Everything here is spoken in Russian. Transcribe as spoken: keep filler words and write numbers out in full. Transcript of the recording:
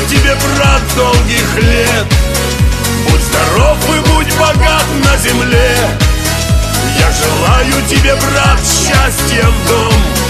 тебе, брат, долгих лет. Будь здоров и будь богат на земле. Я желаю тебе, брат, счастья в дом.